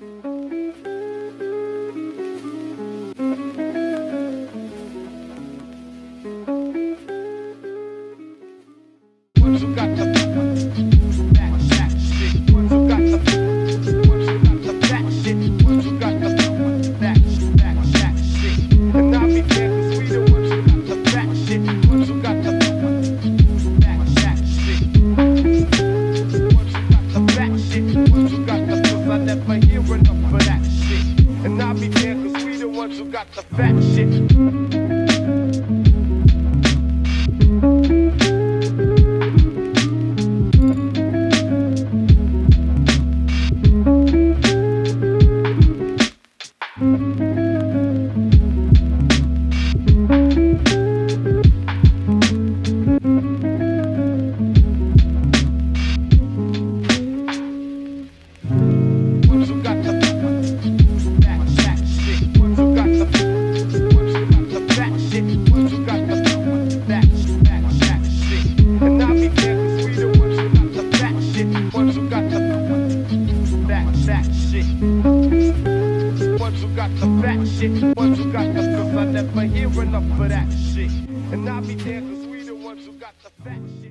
Ones who got the that shit. Ones who got the that shit. Ones who got the that shit. And I'll be there 'cause we the ones who got the that shit. Ones who got the that shit. Ones who got the that shit. Ones who got the 'cause I never hear enough of that shit. And I'll be there 'cause we the ones who got the fat shit. Ones who got the 'cause I never hear enough of that shit. And I'll be there 'cause we the ones who got the fat shit.